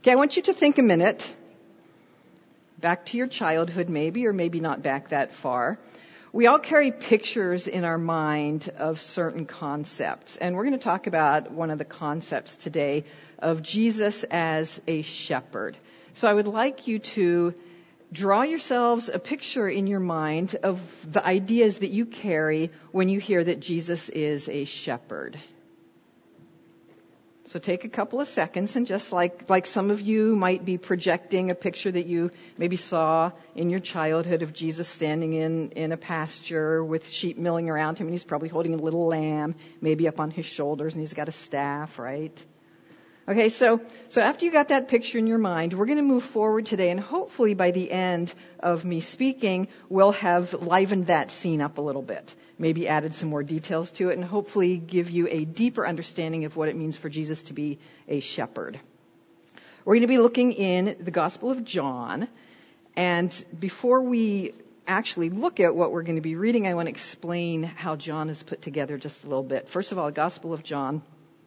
Okay, I want you to think a minute back to your childhood, maybe, or maybe not back that far. We all carry pictures in our mind of certain concepts, and we're going to talk about one of the concepts today of Jesus as a shepherd. So I would like you to draw yourselves a picture in your mind of the ideas that you carry when you hear that Jesus is a shepherd. So take a couple of seconds and just like some of you might be projecting a picture that you maybe saw in your childhood of Jesus standing in a pasture with sheep milling around him, and he's probably holding a little lamb maybe up on his shoulders, and he's got a staff, right? Okay, so after you got that picture in your mind, we're going to move forward today, and hopefully by the end of me speaking, we'll have livened that scene up a little bit, maybe added some more details to it, and hopefully give you a deeper understanding of what it means for Jesus to be a shepherd. We're going to be looking in the Gospel of John, and before we actually look at what we're going to be reading, I want to explain how John is put together just a little bit. First of all, the Gospel of John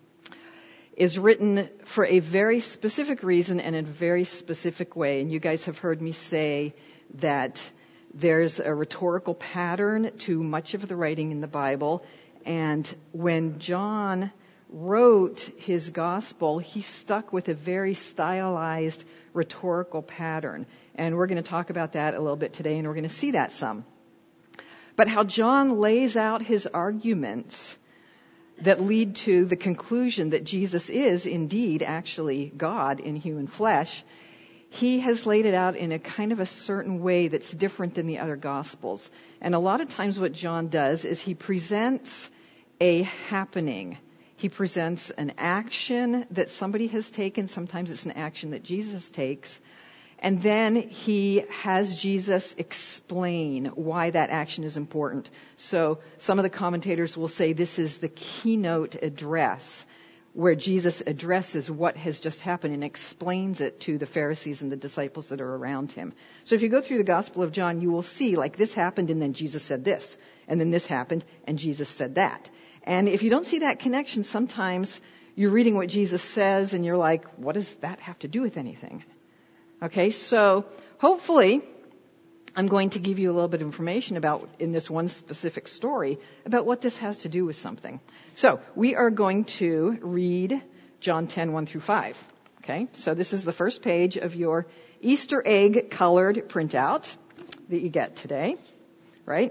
is written for a very specific reason and in a very specific way. And you guys have heard me say that there's a rhetorical pattern to much of the writing in the Bible. And when John wrote his gospel, he stuck with a very stylized rhetorical pattern. And we're going to talk about that a little bit today, and we're going to see that some. But how John lays out his arguments that lead to the conclusion that Jesus is indeed actually God in human flesh, he has laid it out in a kind of a certain way that's different than the other Gospels. And a lot of times what John does is he presents a happening. He presents an action that somebody has taken. Sometimes it's an action that Jesus takes. And then he has Jesus explain why that action is important. So some of the commentators will say this is the keynote address where Jesus addresses what has just happened and explains it to the Pharisees and the disciples that are around him. So if you go through the Gospel of John, you will see like this happened and then Jesus said this, and then this happened and Jesus said that. And if you don't see that connection, sometimes you're reading what Jesus says and you're like, what does that have to do with anything? Okay, so hopefully I'm going to give you a little bit of information about, in this one specific story, about what this has to do with something. So we are going to read John 10, 1 through 5. Okay, so this is the first page of your Easter egg colored printout that you get today, right?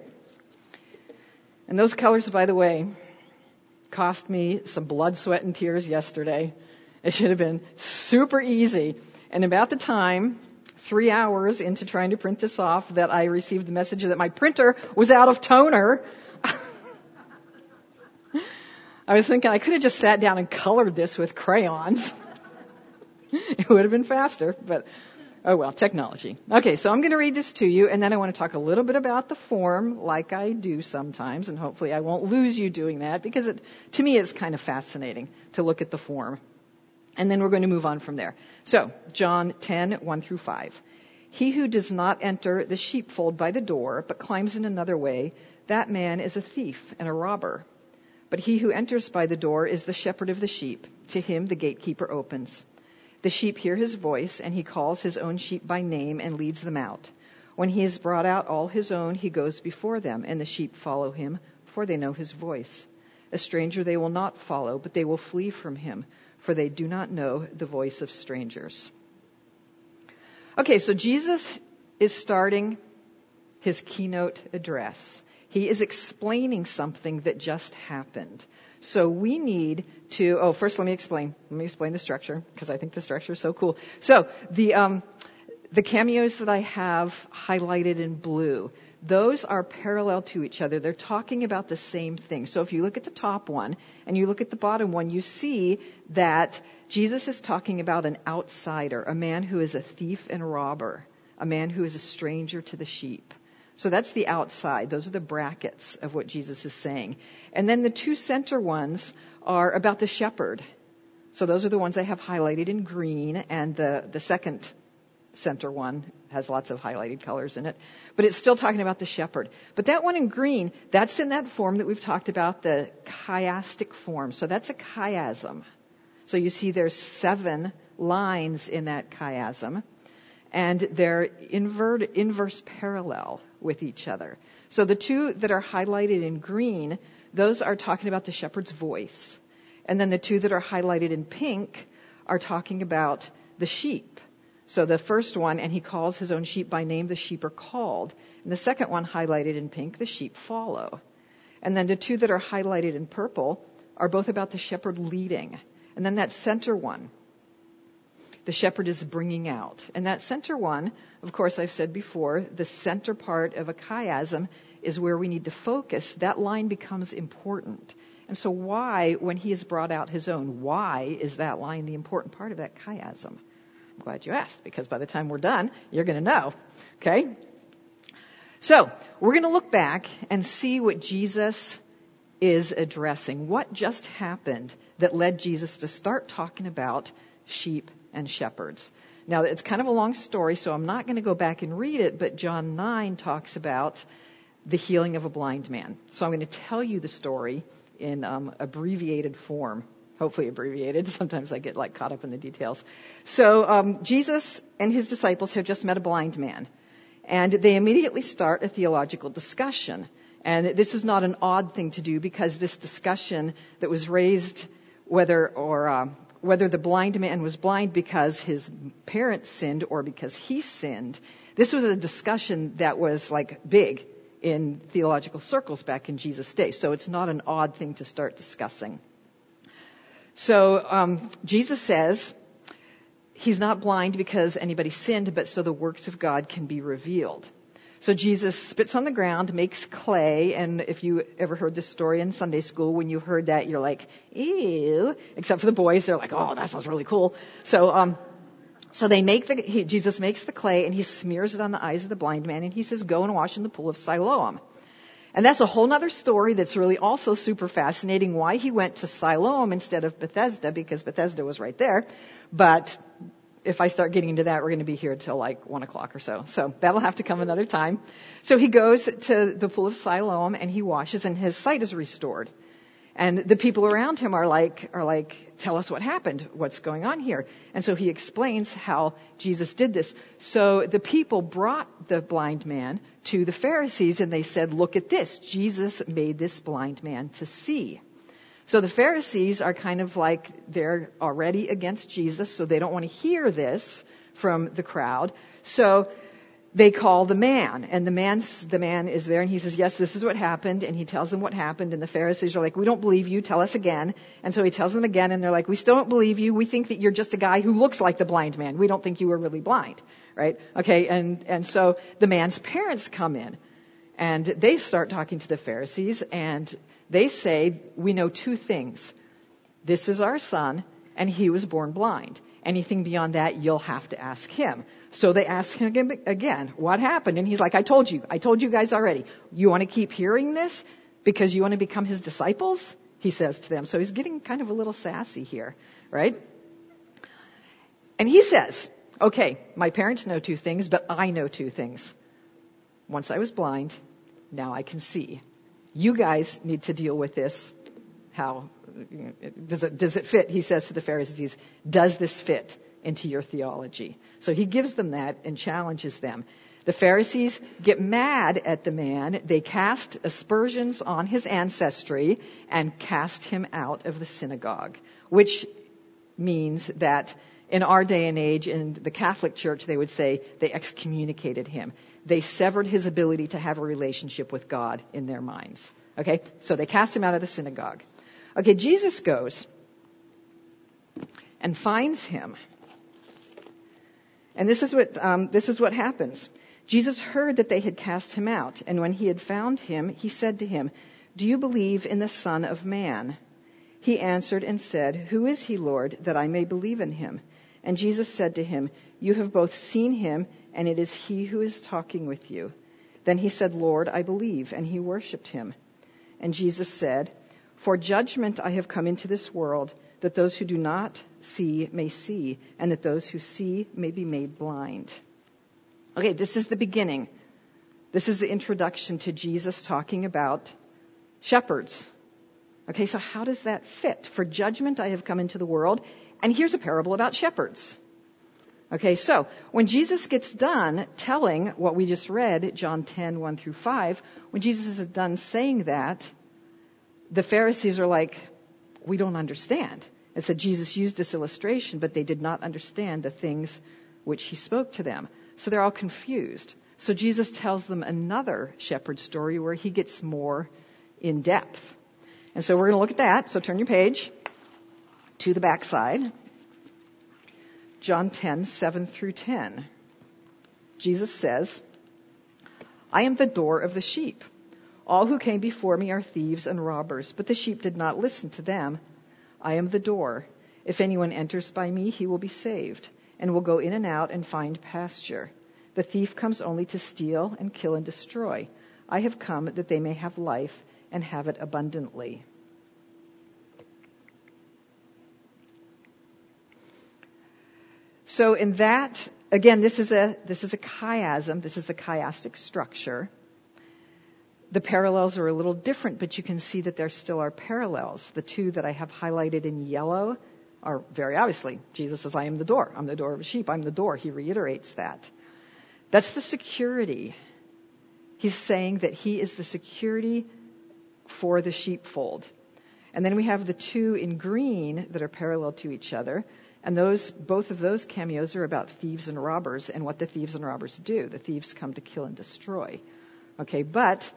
And those colors, by the way, cost me some blood, sweat, and tears yesterday. It should have been super easy. And about the time, 3 hours into trying to print this off, that I received the message that my printer was out of toner. I was thinking I could have just sat down and colored this with crayons. It would have been faster, but oh well, technology. Okay, so I'm going to read this to you, and then I want to talk a little bit about the form, like I do sometimes, and hopefully I won't lose you doing that, because to me it's kind of fascinating to look at the form. And then we're going to move on from there. So, John 10, 1 through 5. He who does not enter the sheepfold by the door, but climbs in another way, that man is a thief and a robber. But he who enters by the door is the shepherd of the sheep. To him the gatekeeper opens. The sheep hear his voice, and he calls his own sheep by name and leads them out. When he has brought out all his own, he goes before them, and the sheep follow him, for they know his voice. A stranger they will not follow, but they will flee from him, for they do not know the voice of strangers. Okay, so Jesus is starting his keynote address. He is explaining something that just happened. So we need to, first let me explain the structure, because I think the structure is so cool. So the cameos that I have highlighted in blue, those are parallel to each other. They're talking about the same thing. So if you look at the top one and you look at the bottom one, you see that Jesus is talking about an outsider, a man who is a thief and a robber, a man who is a stranger to the sheep. So that's the outside. Those are the brackets of what Jesus is saying. And then the two center ones are about the shepherd. So those are the ones I have highlighted in green, and the second center one has lots of highlighted colors in it. But it's still talking about the shepherd. But that one in green, that's in that form that we've talked about, the chiastic form. So that's a chiasm. So you see there's 7 lines in that chiasm, and they're inverse parallel with each other. So the two that are highlighted in green, those are talking about the shepherd's voice. And then the two that are highlighted in pink are talking about the sheep. So the first one, and he calls his own sheep by name, the sheep are called. And the second one, highlighted in pink, the sheep follow. And then the two that are highlighted in purple are both about the shepherd leading. And then that center one, the shepherd is bringing out. And that center one, of course, I've said before, the center part of a chiasm is where we need to focus. That line becomes important. And so why, when he has brought out his own, why is that line the important part of that chiasm? I'm glad you asked, because by the time we're done, you're going to know. Okay? So, we're going to look back and see what Jesus is addressing. What just happened that led Jesus to start talking about sheep and shepherds? Now, it's kind of a long story, so I'm not going to go back and read it, but John 9 talks about the healing of a blind man. So I'm going to tell you the story in abbreviated form. Hopefully abbreviated. Sometimes I get caught up in the details. So Jesus and his disciples have just met a blind man, and they immediately start a theological discussion. And this is not an odd thing to do, because this discussion that was raised, whether the blind man was blind because his parents sinned or because he sinned, this was a discussion that was big in theological circles back in Jesus' day. So it's not an odd thing to start discussing. So Jesus says he's not blind because anybody sinned, but so the works of God can be revealed. So Jesus spits on the ground, makes clay, and if you ever heard this story in Sunday school, when you heard that, you're like, ew. Except for the boys, they're like, oh, that sounds really cool. So Jesus makes the clay, and he smears it on the eyes of the blind man, and he says, go and wash in the pool of Siloam. And that's a whole other story that's really also super fascinating, why he went to Siloam instead of Bethesda, because Bethesda was right there. But if I start getting into that, we're going to be here till 1 o'clock or so. So that'll have to come another time. So he goes to the pool of Siloam and he washes, and his sight is restored. And the people around him are like, tell us what happened. What's going on here? And so he explains how Jesus did this. So the people brought the blind man to the Pharisees, and they said, look at this. Jesus made this blind man to see. So the Pharisees are kind of they're already against Jesus, so they don't want to hear this from the crowd. So they call the man, and the man is there, and he says, yes, this is what happened, and he tells them what happened, and the Pharisees are like, we don't believe you, tell us again. And so he tells them again, and they're like, we still don't believe you, we think that you're just a guy who looks like the blind man, we don't think you were really blind, right? Okay, and so the man's parents come in, and they start talking to the Pharisees, and they say, we know two things. This is our son, and he was born blind. Anything beyond that, you'll have to ask him. So they ask him again, what happened? And he's like, I told you guys already. You want to keep hearing this because you want to become his disciples? He says to them. So he's getting kind of a little sassy here, right? And he says, okay, my parents know two things, but I know two things. Once I was blind, now I can see. You guys need to deal with this. How does it fit? He says to the Pharisees, does this fit into your theology? So he gives them that and challenges them. The Pharisees get mad at the man. They cast aspersions on his ancestry and cast him out of the synagogue, which means that in our day and age, in the Catholic Church, they would say they excommunicated him. They severed his ability to have a relationship with God in their minds. Okay, so they cast him out of the synagogue. Okay, Jesus goes and finds him. And this is what happens. Jesus heard that they had cast him out, and when he had found him, he said to him, do you believe in the Son of Man? He answered and said, who is he, Lord, that I may believe in him? And Jesus said to him, you have both seen him, and it is he who is talking with you. Then he said, Lord, I believe, and he worshipped him. And Jesus said, for judgment I have come into this world, that those who do not see may see, and that those who see may be made blind. Okay, this is the beginning. This is the introduction to Jesus talking about shepherds. Okay, so how does that fit? For judgment I have come into the world, And here's a parable about shepherds. Okay, so when Jesus gets done telling what we just read, John 10, 1 through 5, when Jesus is done saying that, the Pharisees are like, we don't understand. It said Jesus used this illustration, but they did not understand the things which he spoke to them. So they're all confused. So Jesus tells them another shepherd story where he gets more in depth. And so we're going to look at that. So turn your page to the backside. John 10, 7 through 10. Jesus says, I am the door of the sheep. All who came before me are thieves and robbers, but the sheep did not listen to them. I am the door. If anyone enters by me, he will be saved, and will go in and out and find pasture. The thief comes only to steal and kill and destroy. I have come that they may have life and have it abundantly. So in that, again, this is a chiasm. This is the chiastic structure. The parallels are a little different, but you can see that there still are parallels. The two that I have highlighted in yellow are very obviously. Jesus says, I am the door. I'm the door of the sheep. I'm the door. He reiterates that. That's the security. He's saying that he is the security for the sheepfold. And then we have the two in green that are parallel to each other. And both of those cameos are about thieves and robbers and what the thieves and robbers do. The thieves come to kill and destroy. Okay, but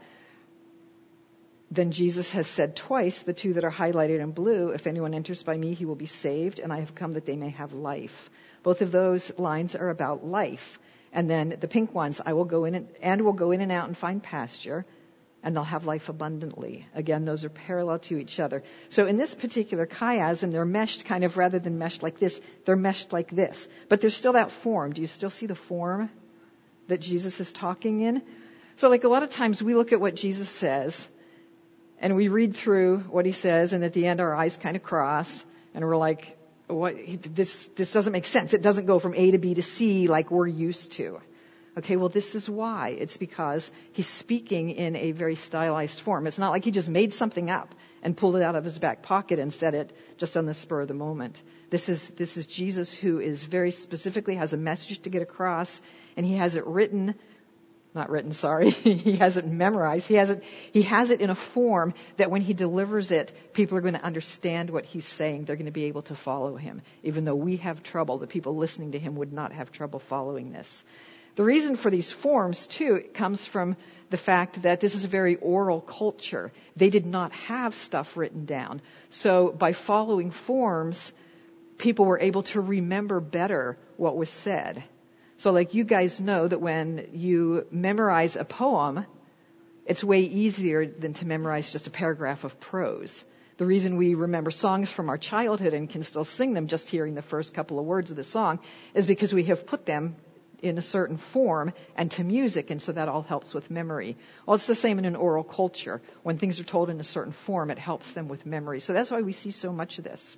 then Jesus has said twice, the two that are highlighted in blue, if anyone enters by me, he will be saved, and I have come that they may have life. Both of those lines are about life. And then the pink ones, I will go in and out and find pasture, and they'll have life abundantly. Again, those are parallel to each other. So in this particular chiasm, they're meshed kind of, rather than meshed like this, they're meshed like this. But there's still that form. Do you still see the form that Jesus is talking in? So like a lot of times we look at what Jesus says, and we read through what he says, and at the end our eyes kind of cross, and we're like, "What? This doesn't make sense. It doesn't go from A to B to C like we're used to." Okay, well, this is why. It's because he's speaking in a very stylized form. It's not like he just made something up and pulled it out of his back pocket and said it just on the spur of the moment. This is Jesus who is very specifically has a message to get across, and he has it written. Not written, sorry. He has it memorized. He has it in a form that when he delivers it, people are going to understand what he's saying. They're going to be able to follow him. Even though we have trouble, the people listening to him would not have trouble following this. The reason for these forms, too, comes from the fact that this is a very oral culture. They did not have stuff written down. So by following forms, people were able to remember better what was said. So like you guys know that when you memorize a poem, it's way easier than to memorize just a paragraph of prose. The reason we remember songs from our childhood and can still sing them just hearing the first couple of words of the song is because we have put them in a certain form and to music, and so that all helps with memory. Well, it's the same in an oral culture. When things are told in a certain form, it helps them with memory. So that's why we see so much of this.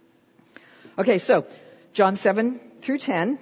Okay, so John 7 through 10.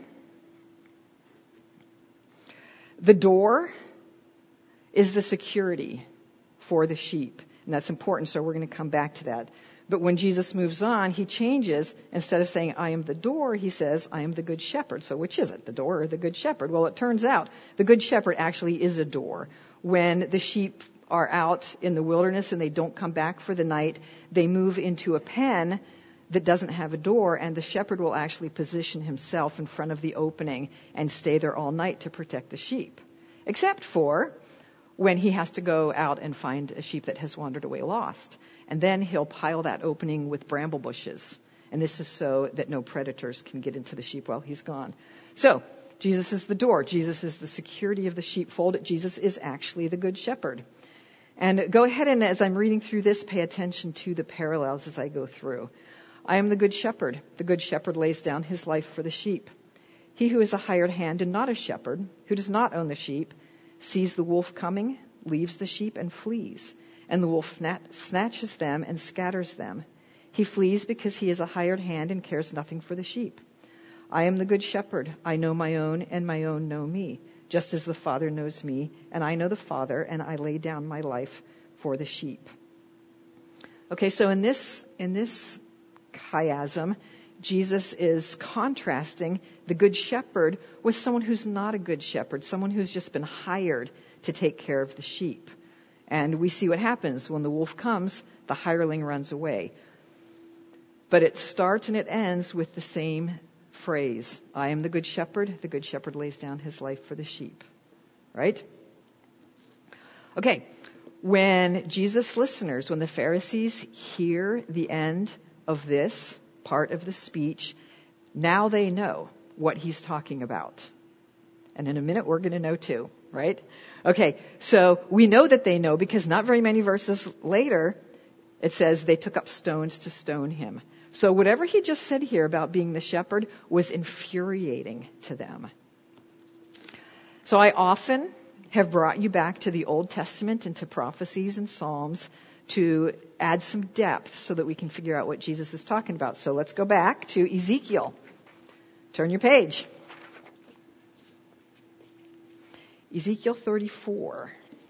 The door is the security for the sheep. And that's important, so we're going to come back to that. But when Jesus moves on, he changes. Instead of saying, I am the door, he says, I am the good shepherd. So which is it, the door or the good shepherd? Well, it turns out the good shepherd actually is a door. When the sheep are out in the wilderness and they don't come back for the night, they move into a pen that doesn't have a door, and the shepherd will actually position himself in front of the opening and stay there all night to protect the sheep. Except for when he has to go out and find a sheep that has wandered away lost. And then he'll pile that opening with bramble bushes. And this is so that no predators can get into the sheep while he's gone. So, Jesus is the door. Jesus is the security of the sheepfold. Jesus is actually the good shepherd. And go ahead and, as I'm reading through this, pay attention to the parallels as I go through. I am the good shepherd. The good shepherd lays down his life for the sheep. He who is a hired hand and not a shepherd, who does not own the sheep, sees the wolf coming, leaves the sheep and flees. And the wolf snatches them and scatters them. He flees because he is a hired hand and cares nothing for the sheep. I am the good shepherd. I know my own, and my own know me, just as the Father knows me, and I know the Father, and I lay down my life for the sheep. Okay, so in this chiasm, Jesus is contrasting the good shepherd with someone who's not a good shepherd, someone who's just been hired to take care of the sheep. And we see what happens when the wolf comes, the hireling runs away. But it starts and it ends with the same phrase. I am the good shepherd lays down his life for the sheep. Right? Okay. When Jesus' listeners, when the Pharisees hear the end of this part of the speech, now they know what he's talking about. And in a minute, we're going to know too, right? Okay, so we know that they know because not very many verses later, it says they took up stones to stone him. So whatever he just said here about being the shepherd was infuriating to them. So I often have brought you back to the Old Testament and to prophecies and Psalms to add some depth so that we can figure out what Jesus is talking about. So let's go back to Ezekiel. Turn your page. Ezekiel 34.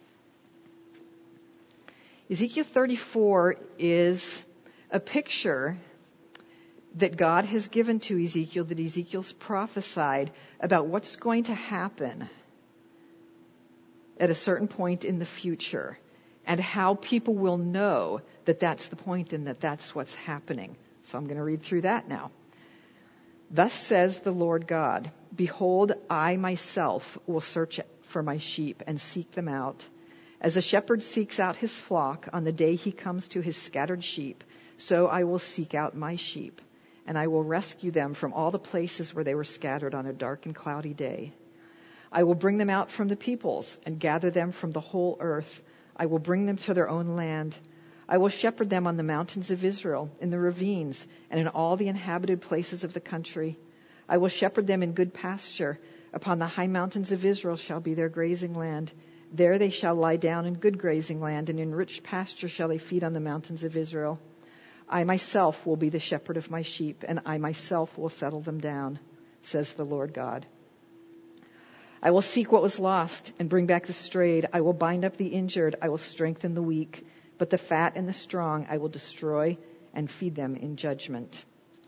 Ezekiel 34 is a picture that God has given to Ezekiel, that Ezekiel's prophesied about what's going to happen at a certain point in the future, and how people will know that that's the point and that that's what's happening. So I'm going to read through that now. Thus says the Lord God, behold, I myself will search for my sheep and seek them out. As a shepherd seeks out his flock on the day he comes to his scattered sheep, so I will seek out my sheep, and I will rescue them from all the places where they were scattered on a dark and cloudy day. I will bring them out from the peoples and gather them from the whole earth. I will bring them to their own land. I will shepherd them on the mountains of Israel, in the ravines, and in all the inhabited places of the country. I will shepherd them in good pasture. Upon the high mountains of Israel shall be their grazing land. There they shall lie down in good grazing land, and in rich pasture shall they feed on the mountains of Israel. I myself will be the shepherd of my sheep, and I myself will settle them down, says the Lord God. I will seek what was lost and bring back the strayed. I will bind up the injured. I will strengthen the weak. But the fat and the strong I will destroy and feed them in judgment.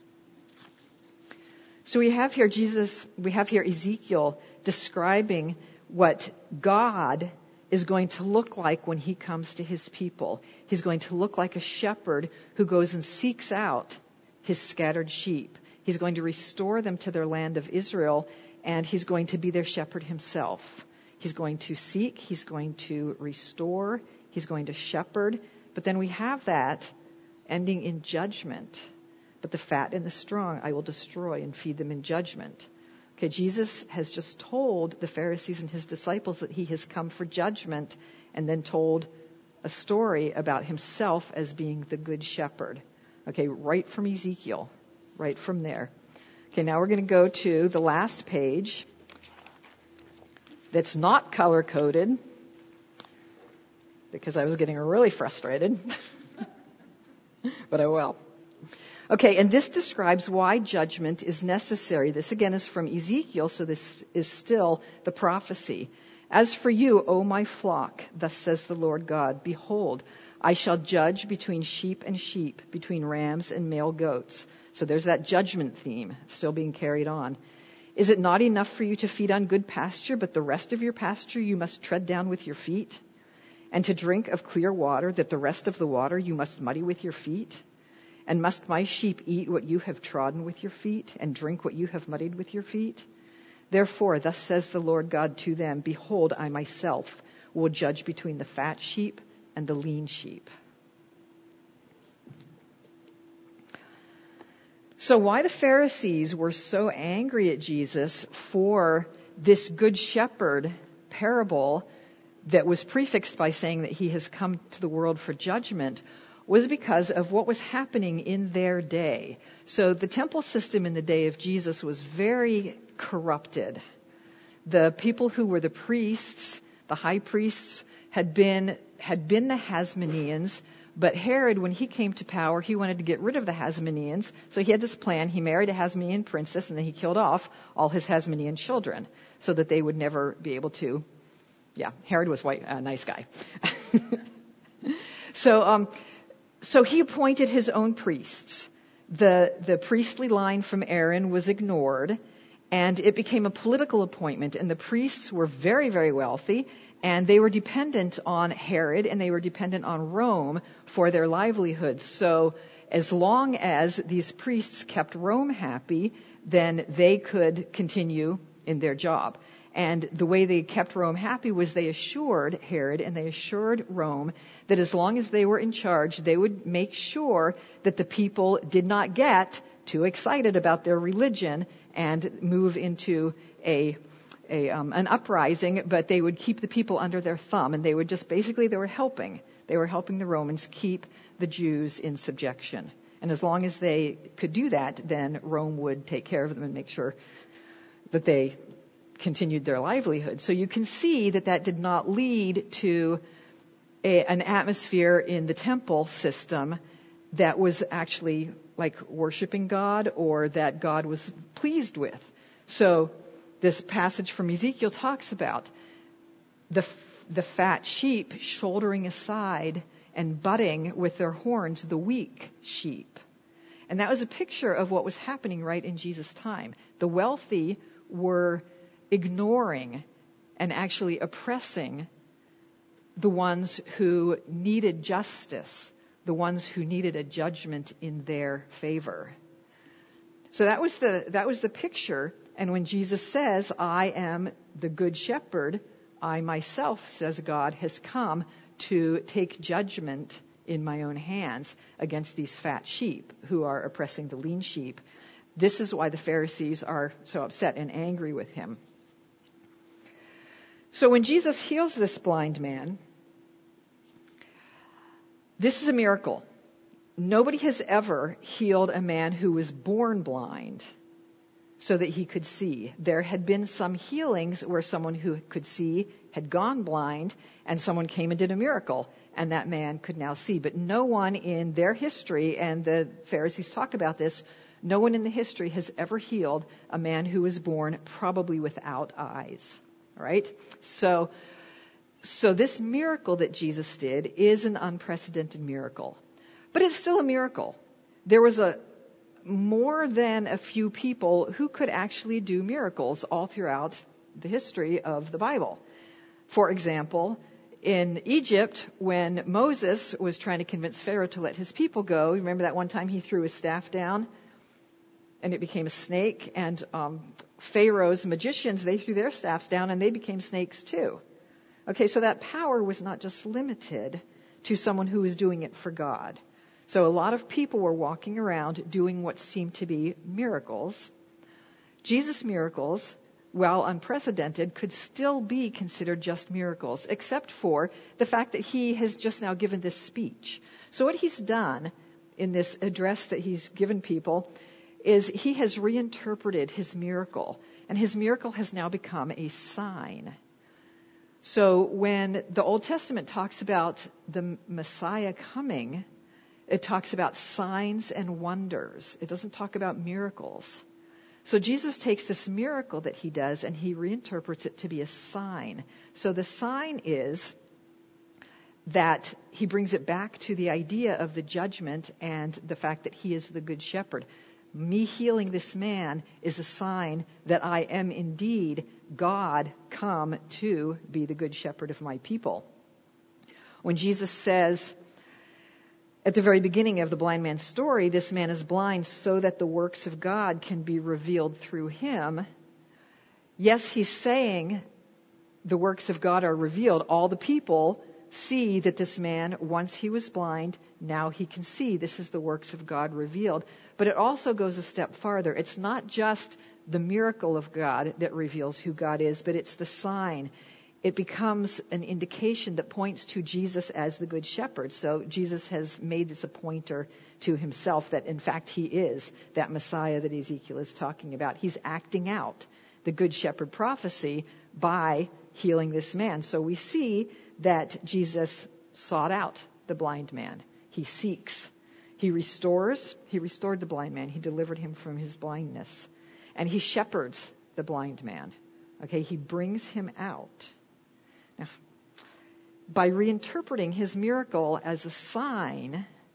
So we have here Ezekiel describing what God is going to look like when he comes to his people. He's going to look like a shepherd who goes and seeks out his scattered sheep. He's going to restore them to their land of Israel, and he's going to be their shepherd himself. He's going to seek, he's going to restore, he's going to shepherd. But then we have that ending in judgment. But the fat and the strong I will destroy and feed them in judgment. Okay, Jesus has just told the Pharisees and his disciples that he has come for judgment, and then told a story about himself as being the good shepherd. Okay, right from Ezekiel, right from there. Okay, now we're going to go to the last page that's not color-coded, because I was getting really frustrated. But I will. Okay, and this describes why judgment is necessary. This again is from Ezekiel, so this is still the prophecy. As for you, O my flock, thus says the Lord God, behold, I shall judge between sheep and sheep, between rams and male goats. So there's that judgment theme still being carried on. Is it not enough for you to feed on good pasture, but the rest of your pasture you must tread down with your feet? And to drink of clear water, that the rest of the water you must muddy with your feet? And must my sheep eat what you have trodden with your feet, and drink what you have muddied with your feet? Therefore, thus says the Lord God to them, behold, I myself will judge between the fat sheep and the lean sheep. So why the Pharisees were so angry at Jesus for this good shepherd parable that was prefixed by saying that he has come to the world for judgment was because of what was happening in their day. So the temple system in the day of Jesus was very corrupted. The people who were the priests, the high priests, had been the Hasmoneans, but Herod, when he came to power, he wanted to get rid of the Hasmoneans. So he had this plan. He married a Hasmonean princess, and then he killed off all his Hasmonean children so that they would never be able to. Yeah, Herod was white, a nice guy. So he appointed his own priests the priestly line from Aaron was ignored, and it became a political appointment. And the priests were very, very wealthy, and they were dependent on Herod, and they were dependent on Rome for their livelihoods. So as long as these priests kept Rome happy, then they could continue in their job. And the way they kept Rome happy was they assured Herod and they assured Rome that as long as they were in charge, they would make sure that the people did not get too excited about their religion and move into an uprising, but they would keep the people under their thumb, and they would just basically they were helping the Romans keep the Jews in subjection. And as long as they could do that, then Rome would take care of them and make sure that they continued their livelihood. So you can see that did not lead to an atmosphere in the temple system that was actually like worshiping God or that God was pleased with. So this passage from Ezekiel talks about the fat sheep shouldering aside and butting with their horns the weak sheep. And that was a picture of what was happening right in Jesus' time. The wealthy were ignoring and actually oppressing the ones who needed justice, the ones who needed a judgment in their favor. So that was the picture. And when Jesus says, I am the good shepherd, I myself, says God, has come to take judgment in my own hands against these fat sheep who are oppressing the lean sheep. This is why the Pharisees are so upset and angry with him. So when Jesus heals this blind man, this is a miracle. Nobody has ever healed a man who was born blind so that he could see. There had been some healings where someone who could see had gone blind and someone came and did a miracle and that man could now see. But no one in their history, and the Pharisees talk about this, no one in the history has ever healed a man who was born probably without eyes. All right? So this miracle that Jesus did is an unprecedented miracle. But it's still a miracle. There was more than a few people who could actually do miracles all throughout the history of the Bible. For example, in Egypt, when Moses was trying to convince Pharaoh to let his people go, remember that one time he threw his staff down and it became a snake, and Pharaoh's magicians, they threw their staffs down and they became snakes too. Okay, so that power was not just limited to someone who was doing it for God. So a lot of people were walking around doing what seemed to be miracles. Jesus' miracles, while unprecedented, could still be considered just miracles, except for the fact that he has just now given this speech. So what he's done in this address that he's given people is he has reinterpreted his miracle, and his miracle has now become a sign. So when the Old Testament talks about the Messiah coming, it talks about signs and wonders. It doesn't talk about miracles. So Jesus takes this miracle that he does and he reinterprets it to be a sign. So the sign is that he brings it back to the idea of the judgment and the fact that he is the good shepherd. Me healing this man is a sign that I am indeed God come to be the good shepherd of my people. When Jesus says at the very beginning of the blind man's story, this man is blind so that the works of God can be revealed through him. Yes, he's saying the works of God are revealed. All the people see that this man, once he was blind, now he can see. This is the works of God revealed. But it also goes a step farther. It's not just the miracle of God that reveals who God is, but it's the sign. It becomes an indication that points to Jesus as the good shepherd. So Jesus has made this a pointer to himself that in fact he is that Messiah that Ezekiel is talking about. He's acting out the good shepherd prophecy by healing this man. So we see that Jesus sought out the blind man. He seeks. He restored the blind man. He delivered him from his blindness. And he shepherds the blind man. Okay, he brings him out. Now, by reinterpreting his miracle as a sign,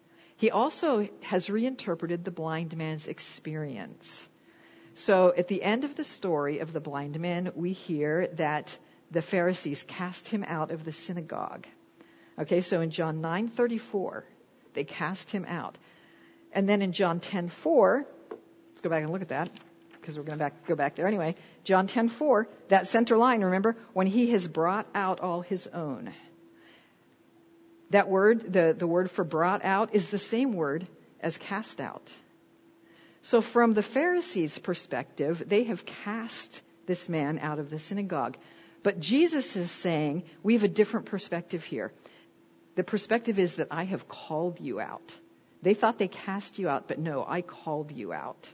he also has reinterpreted the blind man's experience. So at the end of the story of the blind man, we hear that the Pharisees cast him out of the synagogue. Okay, so in John 9:34, they cast him out. And then in John 10:4, let's go back and look at that, because we're going to go back there anyway. John 10:4, that center line, remember, when he has brought out all his own. That word, the word for brought out, is the same word as cast out. So from the Pharisees' perspective, they have cast this man out of the synagogue. But Jesus is saying, we have a different perspective here. The perspective is that I have called you out. They thought they cast you out, but no, I called you out.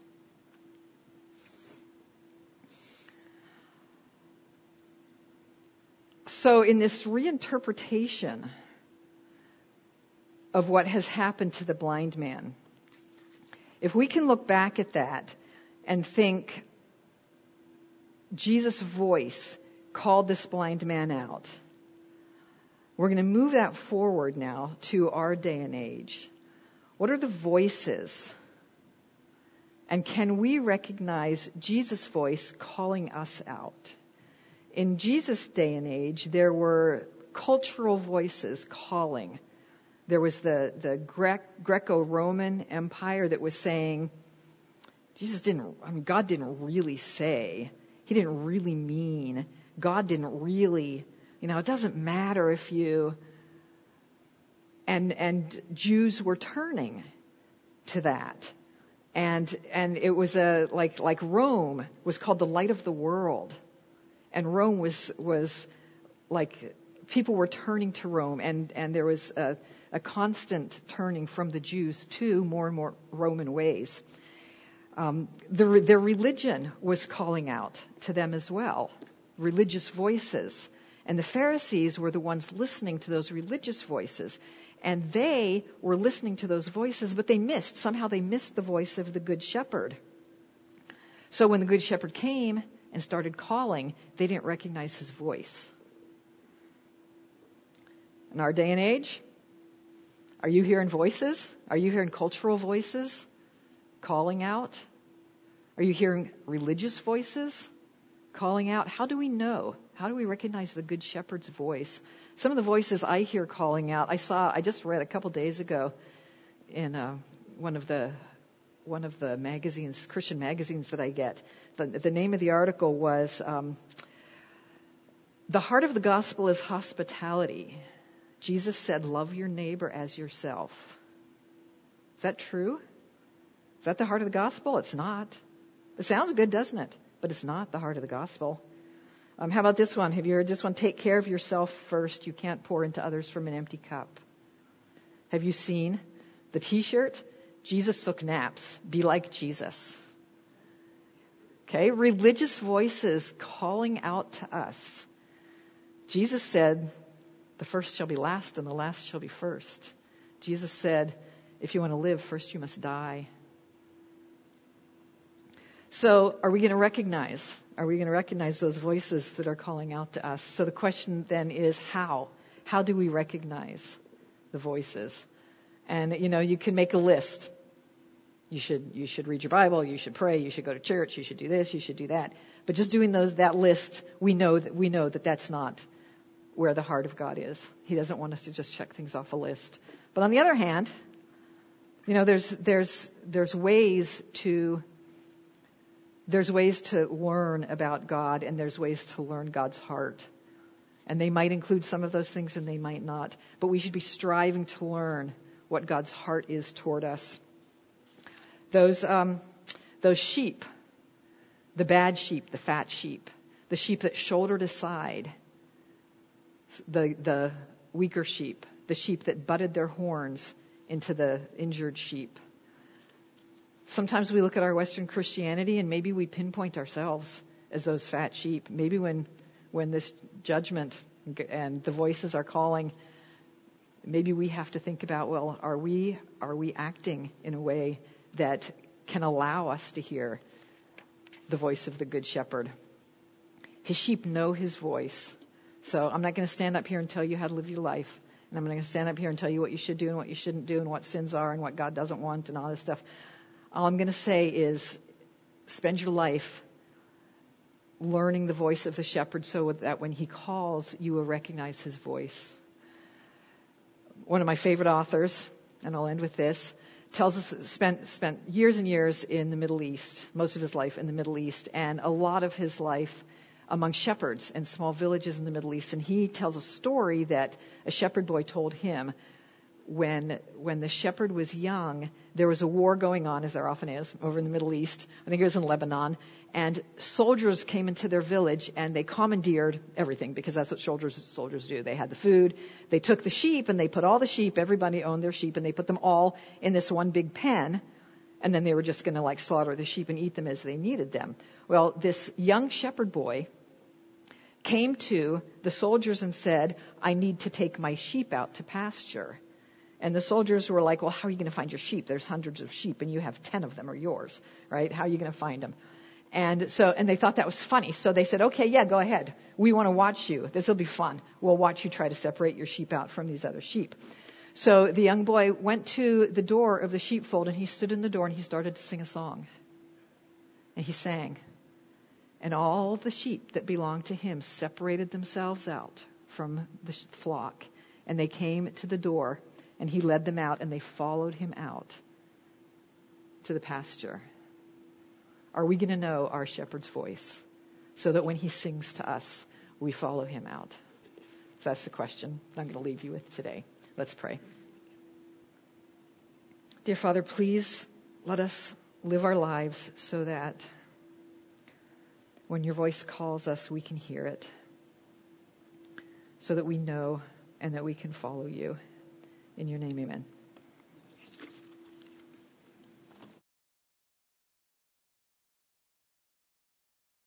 So in this reinterpretation of what has happened to the blind man, if we can look back at that and think Jesus' voice called this blind man out, we're going to move that forward now to our day and age. What are the voices? And can we recognize Jesus' voice calling us out? In Jesus' day and age, there were cultural voices calling. There was the Greco-Roman Empire that was saying, God didn't really say. He didn't really mean. God didn't really, it doesn't matter if you... And Jews were turning to that. And it was like Rome was called the light of the world. And Rome was like, people were turning to Rome, and there was a constant turning from the Jews to more and more Roman ways. Their religion was calling out to them as well, religious voices. And the Pharisees were the ones listening to those religious voices. And they were listening to those voices, but somehow they missed the voice of the Good Shepherd. So when the Good Shepherd came and started calling, they didn't recognize his voice. In our day and age, are you hearing voices? Are you hearing cultural voices calling out? Are you hearing religious voices calling out? How do we know? How do we recognize the Good Shepherd's voice? Some of the voices I hear calling out, I just read a couple days ago in one of the magazines, Christian magazines that I get. The name of the article was, "The Heart of the Gospel is Hospitality. Jesus said, love your neighbor as yourself." Is that true? Is that the heart of the gospel? It's not. It sounds good, doesn't it? But it's not the heart of the gospel. How about this one? Have you heard this one? Take care of yourself first. You can't pour into others from an empty cup. Have you seen the T-shirt? Jesus took naps. Be like Jesus. Okay, religious voices calling out to us. Jesus said, the first shall be last and the last shall be first. Jesus said, if you want to live, first you must die. So are we going to recognize? Are we going to recognize those voices that are calling out to us? So the question then is how? How do we recognize the voices? And, you can make a list. You should read your Bible, you should pray, you should go to church, you should do this, you should do that. But just doing that list, we know that that's not where the heart of God is. He doesn't want us to just check things off a list. But on the other hand, there's ways to learn about God, and there's ways to learn God's heart. And they might include some of those things and they might not. But we should be striving to learn what God's heart is toward us. Those sheep, the bad sheep, the fat sheep, the sheep that shouldered aside, the weaker sheep, the sheep that butted their horns into the injured sheep. Sometimes we look at our Western Christianity and maybe we pinpoint ourselves as those fat sheep. Maybe when this judgment and the voices are calling, maybe we have to think about, well, are we acting in a way that can allow us to hear the voice of the Good Shepherd? His sheep know his voice. So I'm not going to stand up here and tell you how to live your life. And I'm going to stand up here and tell you what you should do and what you shouldn't do and what sins are and what God doesn't want and all this stuff. All I'm going to say is spend your life learning the voice of the shepherd so that when he calls, you will recognize his voice. One of my favorite authors, and I'll end with this, tells us spent years and years in the Middle East, most of his life in the Middle East, and a lot of his life among shepherds in small villages in the Middle East. And he tells a story that a shepherd boy told him when the shepherd was young. There was a war going on, as there often is, over in the Middle East. I think it was in Lebanon. And soldiers came into their village and they commandeered everything, because that's what soldiers do. They had the food. They took the sheep and they put all the sheep, everybody owned their sheep, and they put them all in this one big pen. And then they were just going to slaughter the sheep and eat them as they needed them. Well, this young shepherd boy came to the soldiers and said, I need to take my sheep out to pasture. And the soldiers were like, well, how are you going to find your sheep? There's hundreds of sheep and you have 10 of them are yours, right? How are you going to find them? And they thought that was funny. So they said, okay, yeah, go ahead. We want to watch you. This will be fun. We'll watch you try to separate your sheep out from these other sheep. So the young boy went to the door of the sheepfold and he stood in the door and he started to sing a song. And he sang. And all the sheep that belonged to him separated themselves out from the flock. And they came to the door and he led them out and they followed him out to the pasture. Are we going to know our shepherd's voice so that when he sings to us, we follow him out? So that's the question I'm going to leave you with today. Let's pray. Dear Father, please let us live our lives so that when your voice calls us, we can hear it, so that we know and that we can follow you. In your name, amen.